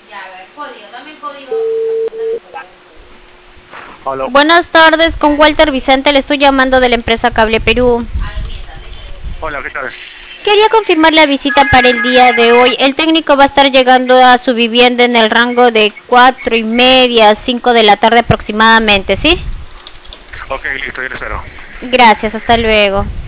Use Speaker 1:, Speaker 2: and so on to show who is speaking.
Speaker 1: Ya, a ver, código, dame el código.
Speaker 2: Hola.
Speaker 3: Buenas tardes, con Walter Vicente, le estoy llamando de la empresa Cable Perú.
Speaker 2: Hola, ¿qué tal?
Speaker 3: Quería confirmar la visita para el día de hoy. El técnico va a estar llegando a su vivienda en el rango de 4:30 a 5 de la tarde aproximadamente, ¿sí?
Speaker 2: Ok, listo, yo le espero.
Speaker 3: Gracias, hasta luego.